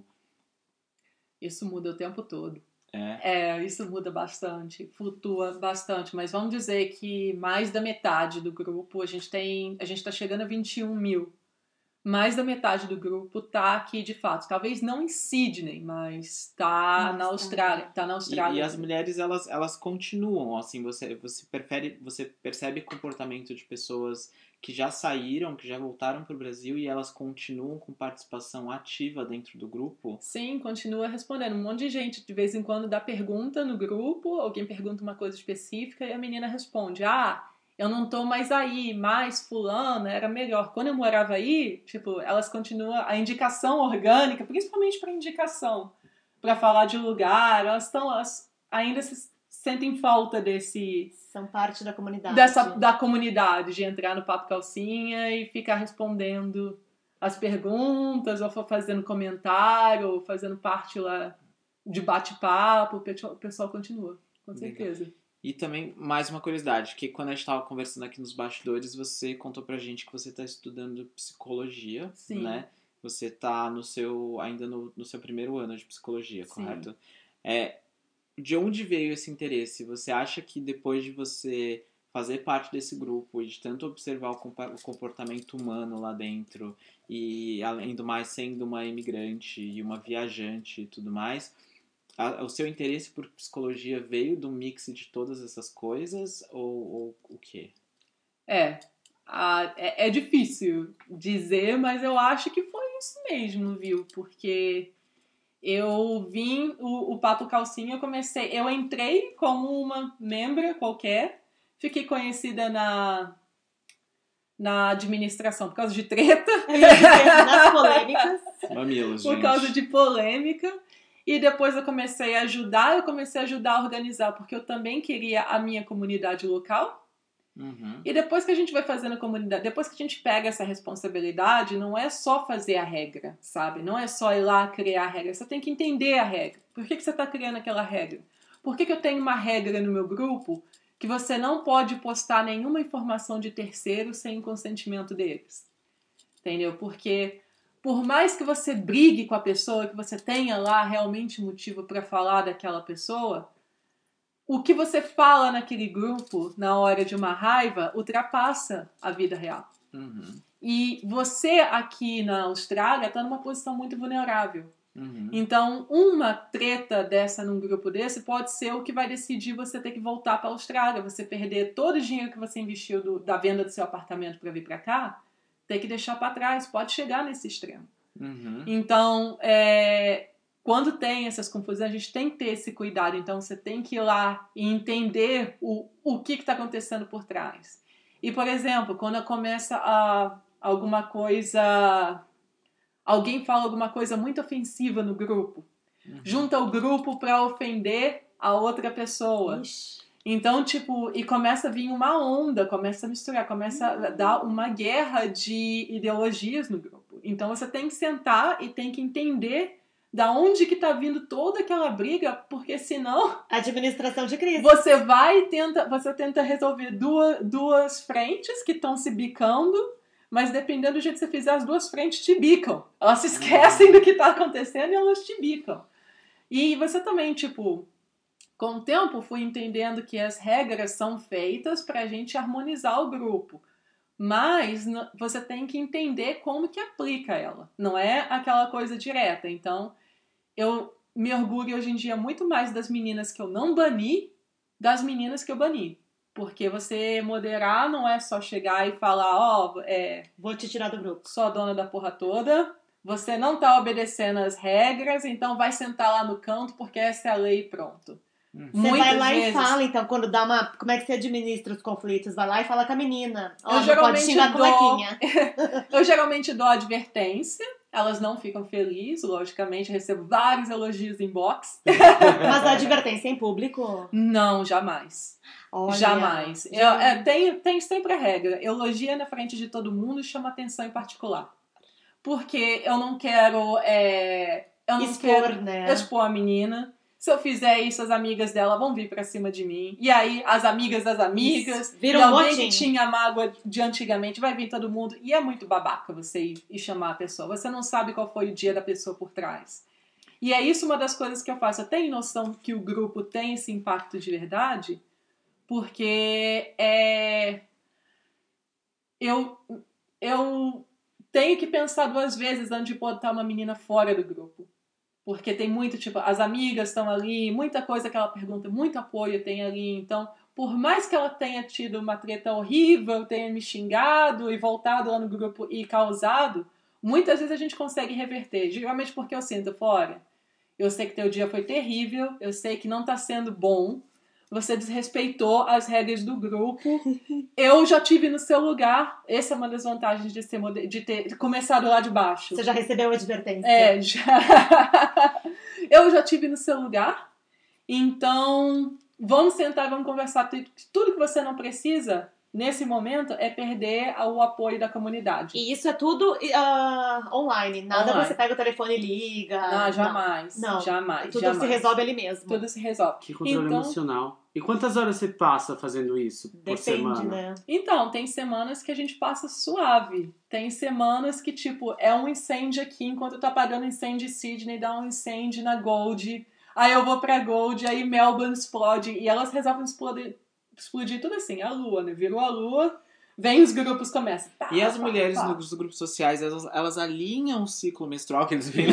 Isso muda o tempo todo. É. É, isso muda bastante, flutua bastante, mas vamos dizer que mais da metade do grupo, a gente tem, a gente tá chegando a vinte e um mil. Mais da metade do grupo tá aqui de fato. Talvez não em Sydney, mas tá Na na Austrália. Tá na E, Austrália. e as mulheres, elas, elas continuam, assim, você, você, prefere, você percebe comportamento de pessoas que já saíram, que já voltaram para o Brasil e elas continuam com participação ativa dentro do grupo? Sim, continua respondendo. Um monte de gente de vez em quando dá pergunta no grupo, alguém pergunta uma coisa específica e a menina responde: ah, eu não tô mais aí, mas fulana era melhor. Quando eu morava aí, tipo, elas continuam a indicação orgânica, principalmente para indicação, para falar de lugar, elas estão elas ainda se sentem falta desse São parte da comunidade. dessa da comunidade, de entrar no Papo Calcinha e ficar respondendo as perguntas, ou for fazendo comentário, ou fazendo parte lá de bate-papo, o pessoal continua, com certeza. E também, mais uma curiosidade, que quando a gente estava conversando aqui nos bastidores, você contou pra gente que você está estudando psicologia, Sim. né? Você está no seu, ainda no, no seu primeiro ano de psicologia, Sim. correto? É, de onde veio esse interesse? Você acha que depois de você fazer parte desse grupo e de tanto observar o comportamento humano lá dentro e, além do mais, sendo uma imigrante e uma viajante e tudo mais, a, o seu interesse por psicologia veio do mix de todas essas coisas ou, ou o quê? É, a, é, é difícil dizer, mas eu acho que foi isso mesmo, viu? Porque eu vim, o, o Papo Calcinha, eu comecei, eu entrei como uma membra qualquer, fiquei conhecida na, na administração por causa de treta. Nas polêmicas. Mamilos, Por gente. causa de polêmica. E depois eu comecei a ajudar, eu comecei a ajudar a organizar, porque eu também queria a minha comunidade local. Uhum. E depois que a gente vai fazendo a comunidade, depois que a gente pega essa responsabilidade, não é só fazer a regra, sabe? Não é só ir lá criar a regra. Você tem que entender a regra. Por que, que você está criando aquela regra? Por que, que eu tenho uma regra no meu grupo que você não pode postar nenhuma informação de terceiro sem o consentimento deles? Entendeu? Porque por mais que você brigue com a pessoa, que você tenha lá realmente motivo para falar daquela pessoa, o que você fala naquele grupo na hora de uma raiva ultrapassa a vida real. Uhum. E você aqui na Austrália está numa posição muito vulnerável. Uhum. Então, uma treta dessa num grupo desse pode ser o que vai decidir você ter que voltar para a Austrália, você perder todo o dinheiro que você investiu do, da venda do seu apartamento para vir para cá, ter que deixar para trás, pode chegar nesse extremo. Uhum. Então, é, quando tem essas confusões, a gente tem que ter esse cuidado. Então, você tem que ir lá e entender o, o que está acontecendo por trás. E, por exemplo, quando começa a, alguma coisa... Alguém fala alguma coisa muito ofensiva no grupo. Uhum. Junta o grupo para ofender a outra pessoa. Ixi. Então, tipo, e começa a vir uma onda, começa a misturar, começa a dar uma guerra de ideologias no grupo. Então, você tem que sentar e tem que entender da onde que tá vindo toda aquela briga, porque senão Administração de crise. você vai e tenta, você tenta resolver duas, duas frentes que estão se bicando, mas dependendo do jeito que você fizer, as duas frentes te bicam. Elas se esquecem do que tá acontecendo e elas te bicam. E você também, tipo... Com o tempo, fui entendendo que as regras são feitas para a gente harmonizar o grupo. Mas você tem que entender como que aplica ela. Não é aquela coisa direta. Então, eu me orgulho hoje em dia muito mais das meninas que eu não bani das meninas que eu bani. Porque você moderar não é só chegar e falar, ó, oh, é, vou te tirar do grupo. Sou a dona da porra toda. Você não tá obedecendo as regras, então vai sentar lá no canto porque essa é a lei e pronto. Você Muitas vai lá vezes... e fala, então, quando dá uma... Como é que você administra os conflitos? Vai lá e fala com a menina. Ó, Eu não geralmente pode xingar com dou... Lequinha. Eu geralmente dou advertência. Elas não ficam felizes, logicamente. Recebo vários elogios em box. Mas a advertência em público? Não, jamais. Olha, jamais. já... Eu, é, tem, tem sempre a regra. Elogia na frente de todo mundo e chama atenção em particular. Porque eu não quero... É... Eu não expor, quero né? expor a menina. Se eu fizer isso, as amigas dela vão vir pra cima de mim. E aí, as amigas das amigas... Isso. Vira um e alguém motim. que tinha mágoa de antigamente vai vir todo mundo. E é muito babaca você ir e chamar a pessoa. Você não sabe qual foi o dia da pessoa por trás. E é isso uma das coisas que eu faço. Eu tenho noção que o grupo tem esse impacto de verdade, porque é... Eu, eu tenho que pensar duas vezes antes de botar uma menina fora do grupo. Porque tem muito, tipo, as amigas estão ali, muita coisa que ela pergunta, muito apoio tem ali. Então, por mais que ela tenha tido uma treta horrível, tenha me xingado e voltado lá no grupo e causado, muitas vezes a gente consegue reverter. Geralmente porque eu sinto fora. Eu sei que teu dia foi terrível, eu sei que não tá sendo bom, você desrespeitou as regras do grupo, eu já tive no seu lugar. Essa é uma das vantagens de, ser, de ter começado lá de baixo. Você já recebeu a advertência? É, já. Eu já tive no seu lugar, então vamos sentar, vamos conversar. Tudo que você não precisa, nesse momento, é perder o apoio da comunidade. E isso é tudo uh, online. Nada Online. você pega o telefone e liga. Não, jamais. Não. Jamais. Tudo jamais. se resolve ali mesmo. Tudo se resolve. Que controle então, emocional. E quantas horas você passa fazendo isso por Depende, semana? né? Então, tem semanas que a gente passa suave. Tem semanas que, tipo, é um incêndio aqui, enquanto eu tô apagando incêndio em Sydney, dá um incêndio na Gold. Aí eu vou pra Gold, aí Melbourne explode. E elas resolvem explodir, explodir tudo assim, a lua, né? Virou a lua, vem os grupos, começam. Pá, E as pá, mulheres pá. nos grupos sociais, elas, elas alinham o ciclo menstrual que eles vêm.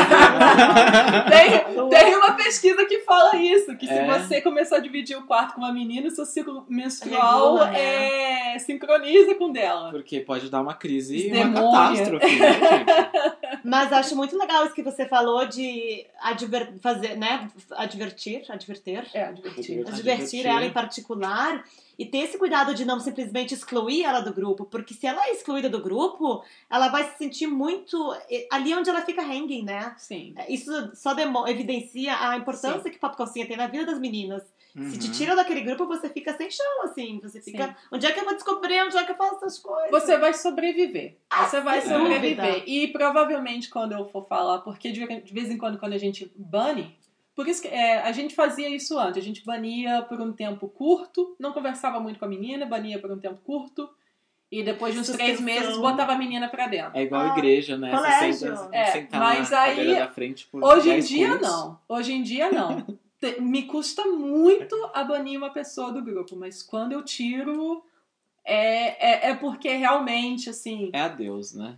tem, tem uma pesquisa que fala isso, que se É. você começar a dividir o quarto com uma menina, o seu ciclo menstrual Regula, né? é, sincroniza com o dela. Porque pode dar uma crise e uma Demônia. catástrofe, né, gente? Mas acho muito legal isso que você falou de adver, fazer, né? Advertir, adverter. É, divertido. Advertir. Advertir ela em particular e ter esse cuidado de não simplesmente excluir ela do grupo, porque se ela é excluída do grupo, ela vai se sentir muito ali onde ela fica hanging, né? Sim. Isso só demo, evidencia a importância Sim. que Papo Calcinha tem na vida das meninas. Se te Uhum. tiram daquele grupo, você fica sem chão, assim. Você fica, Sim. onde é que eu vou descobrir? Onde é que eu faço essas coisas? Você vai sobreviver. Você vai sem sobreviver. dúvida. E provavelmente quando eu for falar, porque de de vez em quando, quando a gente bane, por isso que é, a gente fazia isso antes. A gente bania por um tempo curto, não conversava muito com a menina, bania por um tempo curto, e depois de uns três Suspensão. meses botava a menina pra dentro. É igual Ah, a igreja, né? colégio. Você senta, É, senta mas na aí, cadeira da frente por Hoje em dez dia, cultos. não. Hoje em dia, não. Te- Me custa muito a banir uma pessoa do grupo, mas quando eu tiro, é, é, é porque realmente, assim, É a Deus, né?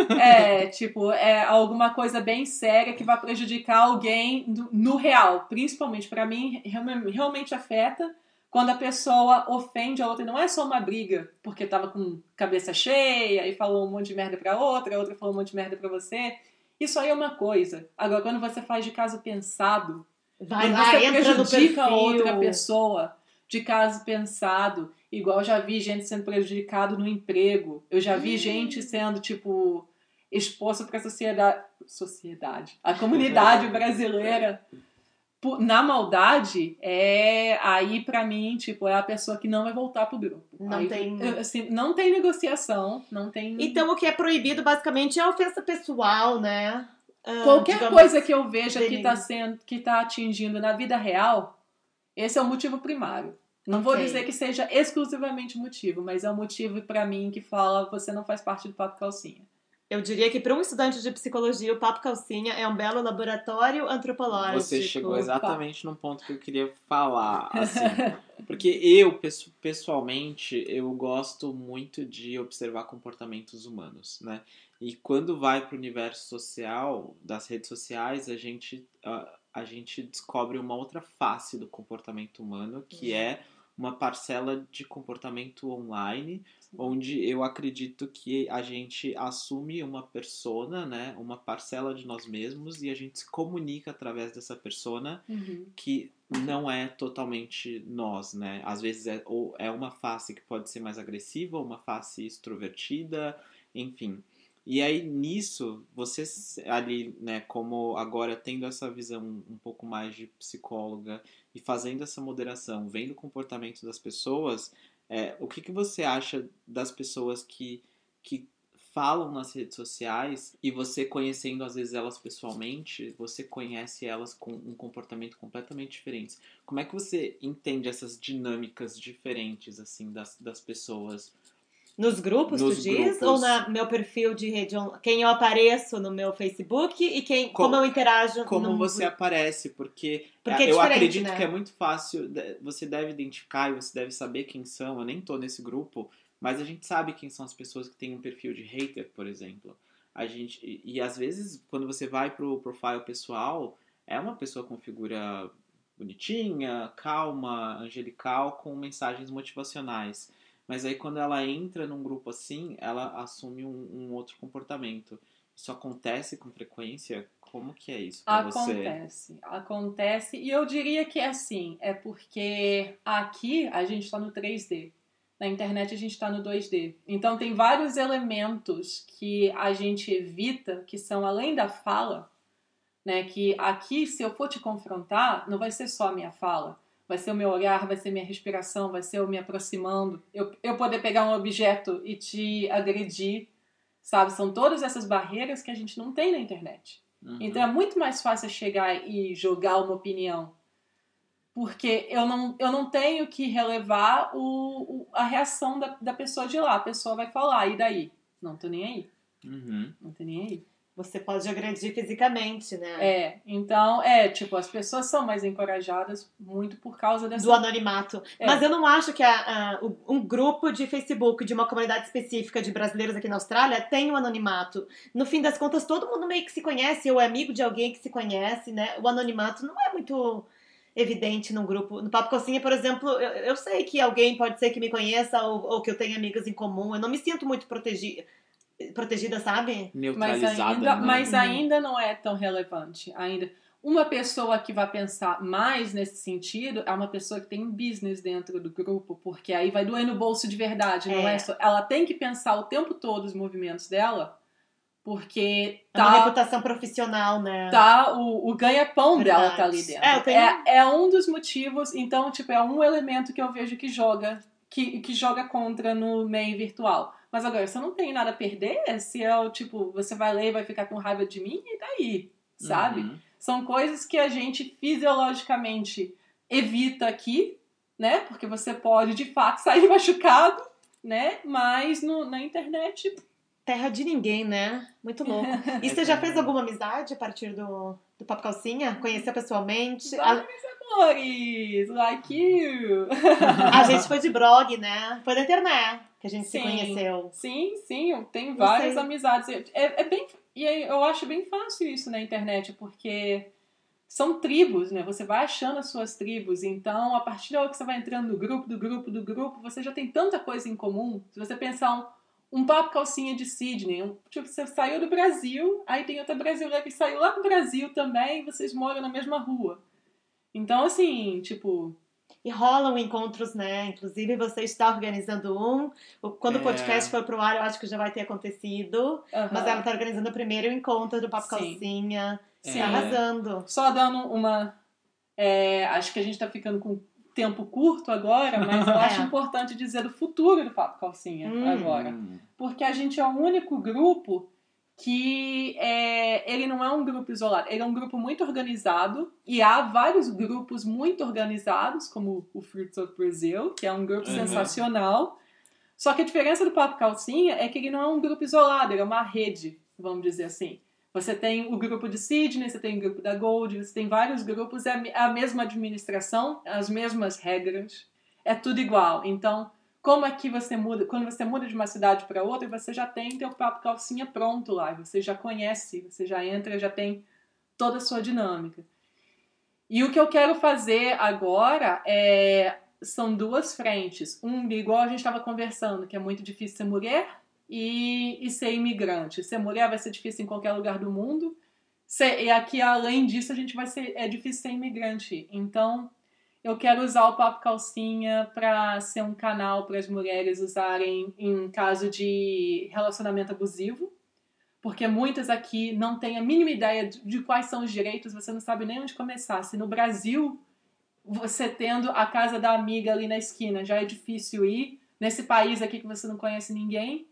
é, tipo, é alguma coisa bem séria que vai prejudicar alguém no, no real. Principalmente, pra mim, realme- realmente afeta quando a pessoa ofende a outra. Não é só uma briga porque tava com cabeça cheia e falou um monte de merda pra outra, a outra falou um monte de merda pra você. Isso aí é uma coisa. Agora, quando você faz de caso pensado, Vai quando lá, você entra no prejudica a perfil. outra pessoa de caso pensado, igual eu já vi gente sendo prejudicado no emprego, eu já vi Hum. gente sendo, tipo, exposta para a sociedade, sociedade, a comunidade brasileira por- na maldade, é aí pra mim, tipo, é a pessoa que não vai voltar pro grupo. Não Aí, tem- eu, assim, não tem negociação, não tem... Então, o que é proibido, basicamente, é a ofensa pessoal, né? Ah, Qualquer digamos, coisa que eu veja que delírio. tá sendo, que tá atingindo na vida real, esse é o motivo primário. Não vou Ok. dizer que seja exclusivamente o motivo, mas é um motivo pra mim que fala você não faz parte do Papo Calcinha. Eu diria que para um estudante de psicologia, o Papo Calcinha é um belo laboratório antropológico. Você chegou exatamente no ponto que eu queria falar, assim. Porque eu, pesso- pessoalmente, eu gosto muito de observar comportamentos humanos, né? E quando vai para o universo social, das redes sociais, a gente, a, a gente descobre uma outra face do comportamento humano, que é uma parcela de comportamento online, onde eu acredito que a gente assume uma persona, né, uma parcela de nós mesmos, e a gente se comunica através dessa persona Uhum. que não é totalmente nós, né? Às vezes é, ou é uma face que pode ser mais agressiva, ou uma face extrovertida, enfim. E aí, nisso, você ali, né, como agora tendo essa visão um pouco mais de psicóloga e fazendo essa moderação, vendo o comportamento das pessoas, é, o que, que você acha das pessoas que, que falam nas redes sociais e você conhecendo, às vezes, elas pessoalmente, você conhece elas com um comportamento completamente diferente. Como é que você entende essas dinâmicas diferentes, assim, das, das pessoas? Nos grupos, Nos tu diz? grupos. Ou no meu perfil de rede on... Quem eu apareço no meu Facebook e quem, Co- como eu interajo Como no... você aparece, porque, Porque é eu diferente, acredito né? que é muito fácil, de- você deve identificar e você deve saber quem são. Eu nem tô nesse grupo, mas a gente sabe quem são as pessoas que têm um perfil de hater, por exemplo. A gente, e, e às vezes, quando você vai pro profile pessoal, é uma pessoa com figura bonitinha, calma, angelical, com mensagens motivacionais. Mas aí quando ela entra num grupo assim, ela assume um, um outro comportamento. Isso acontece com frequência? Como que é isso pra você? Acontece, acontece. E eu diria que é assim, é porque aqui a gente está no três D. Na internet a gente está no dois D. Então tem vários elementos que a gente evita, que são além da fala, né? Que aqui, se eu for te confrontar, não vai ser só a minha fala, vai ser o meu olhar, vai ser minha respiração, vai ser eu me aproximando, eu, eu poder pegar um objeto e te agredir, sabe? São todas essas barreiras que a gente não tem na internet. Uhum. Então é muito mais fácil chegar e jogar uma opinião. Porque eu não, eu não tenho que relevar o, o, a reação da, da pessoa de lá. A pessoa vai falar, e daí? Não tô nem aí. Uhum. Não tô nem aí. Você pode agredir fisicamente, né? É, então, é, tipo, as pessoas são mais encorajadas muito por causa dessa... Do anonimato. É. Mas eu não acho que a, a, um grupo de Facebook de uma comunidade específica de brasileiros aqui na Austrália tem um anonimato. No fim das contas, todo mundo meio que se conhece, ou é amigo de alguém que se conhece, né? O anonimato não é muito evidente num grupo. No Papo Calcinha, por exemplo, eu, eu sei que alguém pode ser que me conheça ou, ou que eu tenha amigas em comum. Eu não me sinto muito protegida, protegida, sabe? Mas Neutralizada, ainda, né? mas ainda não é tão relevante. Ainda. Uma pessoa que vai pensar mais nesse sentido é uma pessoa que tem um business dentro do grupo, porque aí vai doer no bolso de verdade, não é, É. só... Ela tem que pensar o tempo todo os movimentos dela, porque É uma tá, reputação profissional, né? tá o, o ganha-pão Verdade. dela tá ali dentro. É, eu tenho- é, é um dos motivos, então, tipo, é um elemento que eu vejo que joga, que, que joga contra no meio virtual. Mas agora, você não tem nada a perder, se é o tipo, você vai ler e vai ficar com raiva de mim, e daí, sabe? Uhum. São coisas que a gente fisiologicamente evita aqui, né? Porque você pode, de fato, sair machucado, né? Mas no, na internet... Terra de ninguém, né? Muito louco. E você já fez alguma amizade a partir do, do Papo Calcinha? Conheceu pessoalmente? A, Vários amores, like you. a gente foi de blog, né? Foi da internet que a gente se Sim. conheceu. Sim, sim, eu tenho Não várias sei. amizades. É, é bem, e eu acho bem fácil isso na internet, porque são tribos, né? Você vai achando as suas tribos, então a partir da hora que você vai entrando no grupo, do grupo, do grupo, você já tem tanta coisa em comum. Se você pensar um, um Papo Calcinha de Sydney, um, tipo, você saiu do Brasil, aí tem outra brasileira que saiu lá do Brasil também, e vocês moram na mesma rua. Então, assim, tipo... E rolam encontros, né? Inclusive, você está organizando um. O- Quando É. o podcast for pro ar, eu acho que já vai ter acontecido. aham. Mas ela está organizando o primeiro encontro do Papo Sim. Calcinha. Sim. Tá arrasando. Só dando uma... é, acho que a gente tá ficando com tempo curto agora, mas eu acho É. importante dizer do futuro do Papo Calcinha Hum. agora. Hum. Porque a gente é o único grupo que é, ele não é um grupo isolado, ele é um grupo muito organizado, e há vários grupos muito organizados, como o Fruits of Brazil, que é um grupo Uhum. sensacional. Só que a diferença do Papo Calcinha é que ele não é um grupo isolado, ele é uma rede, vamos dizer assim. Você tem o grupo de Sydney, você tem o grupo da Gold, você tem vários grupos, é a me- a mesma administração, as mesmas regras, é tudo igual. Então, como é que você muda? Quando você muda de uma cidade para outra, você já tem teu Papo Calcinha pronto lá, você já conhece, você já entra, já tem toda a sua dinâmica. E o que eu quero fazer agora é... são duas frentes. Um, igual a gente estava conversando, que é muito difícil ser mulher e, e ser imigrante. Ser mulher vai ser difícil em qualquer lugar do mundo. Ser, e aqui, além disso, a gente vai ser, é difícil ser imigrante. Então, eu quero usar o Papo Calcinha para ser um canal para as mulheres usarem em caso de relacionamento abusivo. Porque muitas aqui não têm a mínima ideia de, de quais são os direitos, você não sabe nem onde começar. Se no Brasil, você tendo a casa da amiga ali na esquina, já é difícil ir. Nesse país aqui que você não conhece ninguém,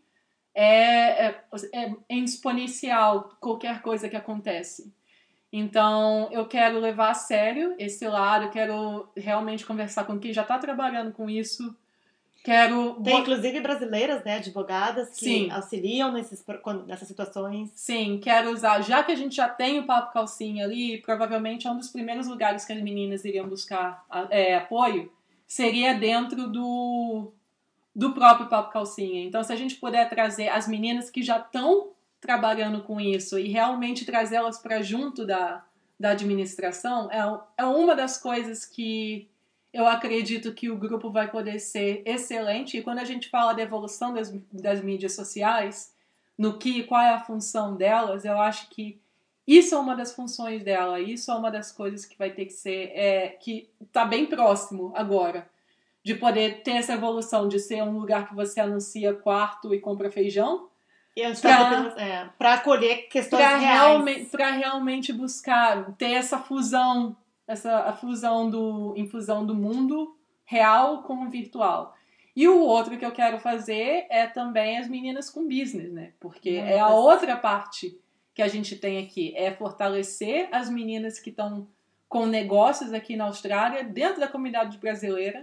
é, é, é exponencial qualquer coisa que acontece. Então, eu quero levar a sério esse lado, eu quero realmente conversar com quem já está trabalhando com isso. Quero... Tem, bot- inclusive, brasileiras, né? Advogadas que Sim. auxiliam nesses, quando- nessas situações. Sim, quero usar. Já que a gente já tem o Papo Calcinha ali, provavelmente é um dos primeiros lugares que as meninas iriam buscar é, apoio, seria dentro do, do próprio Papo Calcinha. Então, se a gente puder trazer as meninas que já estão trabalhando com isso e realmente trazê-las para junto da, da administração, é, é uma das coisas que eu acredito que o grupo vai poder ser excelente. E quando a gente fala da evolução das, das mídias sociais, no que, qual é a função delas, eu acho que isso é uma das funções dela, isso é uma das coisas que vai ter que ser, é, que tá bem próximo agora, de poder ter essa evolução, de ser um lugar que você anuncia quarto e compra feijão, E antes Pra- fazer apenas- é, pra acolher questões para reais. realmente, pra realmente buscar ter essa fusão essa a fusão do, infusão do mundo real com o virtual. E o outro que eu quero fazer é também as meninas com business, né? Porque Muitas. é a outra parte que a gente tem aqui, é fortalecer as meninas que estão com negócios aqui na Austrália, dentro da comunidade brasileira,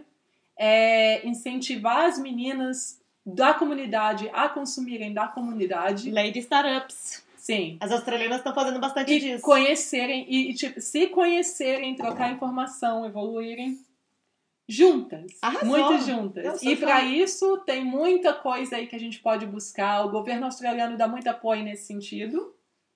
é incentivar as meninas da comunidade a consumirem da comunidade. Lady Startups. Sim. As australianas estão fazendo bastante E disso. conhecerem, e tipo, se conhecerem, trocar informação, evoluírem juntas. Arrasou. Muito Eu juntas. sou E fã. para isso tem muita coisa aí que a gente pode buscar. O governo australiano dá muito apoio nesse sentido.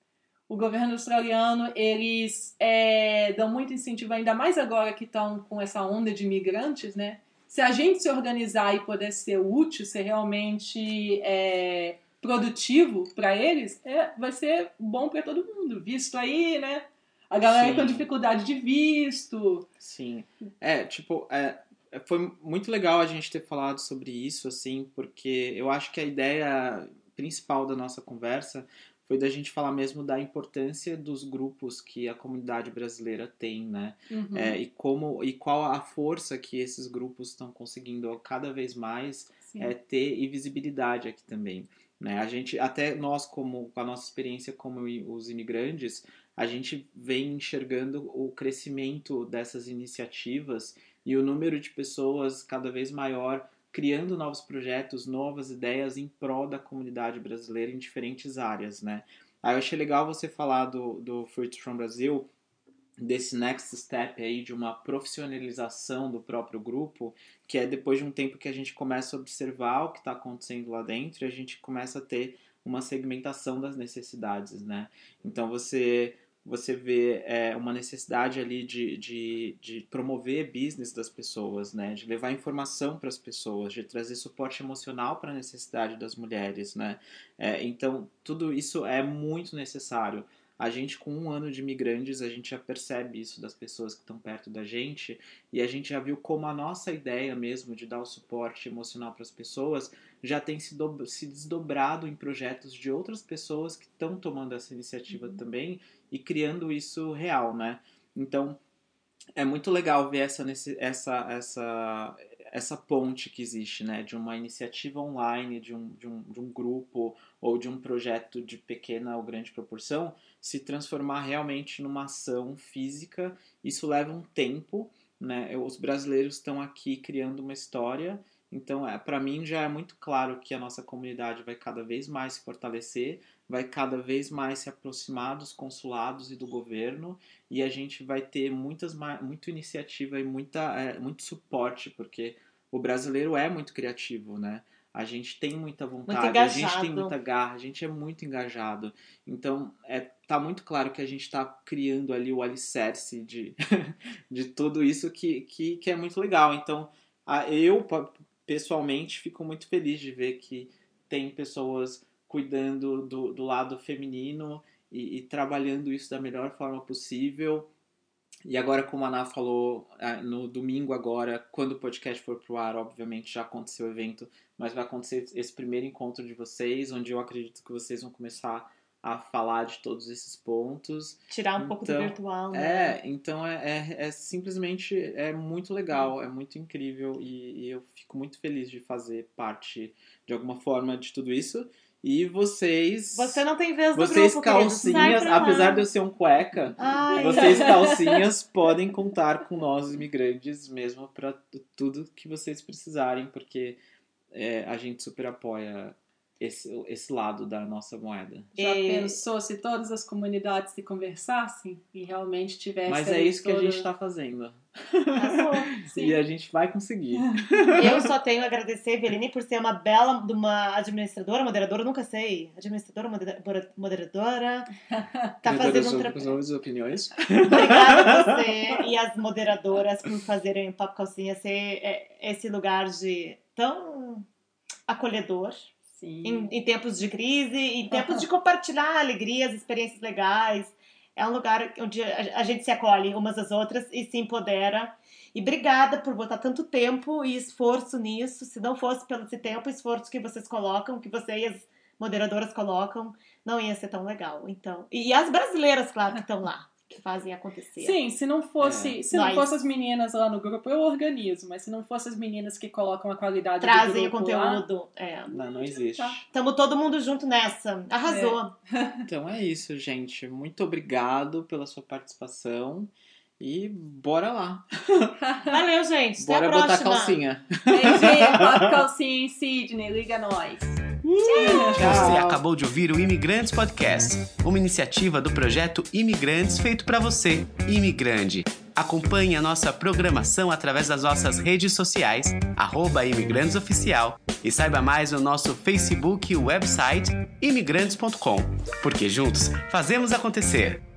O governo australiano, eles é, dão muito incentivo, ainda mais agora que estão com essa onda de imigrantes, né? Se a gente se organizar e puder ser útil, ser realmente é, produtivo para eles, é, vai ser bom para todo mundo. Visto aí, né? A galera Sim. com dificuldade de visto. Sim. É, tipo, é, foi muito legal a gente ter falado sobre isso, assim, porque eu acho que a ideia principal da nossa conversa foi da gente falar mesmo da importância dos grupos que a comunidade brasileira tem, né? Uhum. É, e como e qual a força que esses grupos estão conseguindo cada vez mais Sim. é, ter e visibilidade aqui também, né? A gente, até nós, como com a nossa experiência como i- os imigrantes, a gente vem enxergando o crescimento dessas iniciativas e o número de pessoas cada vez maior criando novos projetos, novas ideias em prol da comunidade brasileira em diferentes áreas, né? Aí eu achei legal você falar do, do Fruits from Brazil, desse next step aí de uma profissionalização do próprio grupo, que é depois de um tempo que a gente começa a observar o que está acontecendo lá dentro e a gente começa a ter uma segmentação das necessidades, né? Então você você vê é, uma necessidade ali de, de, de promover business das pessoas, né? De levar informação para as pessoas, de trazer suporte emocional para a necessidade das mulheres, né? É, então tudo isso é muito necessário. A gente, com um ano de imigrantes, a gente já percebe isso das pessoas que estão perto da gente e a gente já viu como a nossa ideia mesmo de dar o suporte emocional para as pessoas já tem se, do, se desdobrado em projetos de outras pessoas que estão tomando essa iniciativa uhum. também e criando isso real, né? Então, é muito legal ver essa, essa, essa, essa ponte que existe, né? De uma iniciativa online, de um, de, um, de um grupo ou de um projeto de pequena ou grande proporção se transformar realmente numa ação física. Isso leva um tempo, né? Os brasileiros estão aqui criando uma história, então é, para mim já é muito claro que a nossa comunidade vai cada vez mais se fortalecer, vai cada vez mais se aproximar dos consulados e do governo e a gente vai ter muitas, muita iniciativa e muita, é, muito suporte, porque o brasileiro é muito criativo, né? A gente tem muita vontade, a gente tem muita garra, a gente é muito engajado. Então, é, tá muito claro que a gente está criando ali o alicerce de, de tudo isso que, que, que é muito legal. Então, a, eu, pessoalmente, fico muito feliz de ver que tem pessoas cuidando do, do lado feminino e, e trabalhando isso da melhor forma possível. E agora, como a Ana falou, no domingo agora, quando o podcast for pro ar, obviamente já aconteceu o evento, mas vai acontecer esse primeiro encontro de vocês, onde eu acredito que vocês vão começar a falar de todos esses pontos. Tirar um então, pouco do virtual, né? É, então é, é, é simplesmente é muito legal, é muito incrível e, e eu fico muito feliz de fazer parte, de alguma forma, de tudo isso. E vocês... Você não tem vez no Vocês grupo, calcinhas, apesar de eu ser um cueca, Ai. vocês calcinhas podem contar com nós imigrantes mesmo para tudo que vocês precisarem, porque é, a gente super apoia esse, esse lado da nossa moeda. Já E... pensou se todas as comunidades se conversassem e realmente tivessem... Mas é isso toda... que a gente está fazendo. Sim. E a gente vai conseguir. Eu só tenho a agradecer, Eveline, por ser uma bela uma administradora, moderadora, nunca sei. Administradora, moderadora. Tá fazendo um trabalho. As opiniões. Obrigada a você e as moderadoras por fazerem o Papo Calcinha ser esse lugar de tão acolhedor. Sim. Em, em tempos de crise, em tempos de compartilhar alegrias, experiências legais. É um lugar onde a gente se acolhe umas às outras e se empodera. E obrigada por botar tanto tempo e esforço nisso. Se não fosse pelo esse tempo e esforço que vocês colocam, que vocês, moderadoras, colocam, não ia ser tão legal. Então, e as brasileiras, claro, que estão lá. que fazem acontecer. Sim, se não fosse, É. se não Nós. fosse as meninas lá no grupo, eu organizo, mas se não fosse as meninas que colocam a qualidade Trazem o do grupo lá, conteúdo. É. Não, não existe. Tá. Tamo todo mundo junto nessa. Arrasou. Então é isso, gente. Muito obrigado pela sua participação. E bora lá. Valeu, gente. Até Bora a botar próxima. calcinha. beijinho, bota calcinha em Sidney, liga nós. Você acabou de ouvir o Imigrantes Podcast, uma iniciativa do projeto Imigrantes feito para você, imigrante. Acompanhe a nossa programação através das nossas redes sociais, arroba Imigrantes Oficial, e saiba mais no nosso Facebook e website imigrantes ponto com, porque juntos fazemos acontecer.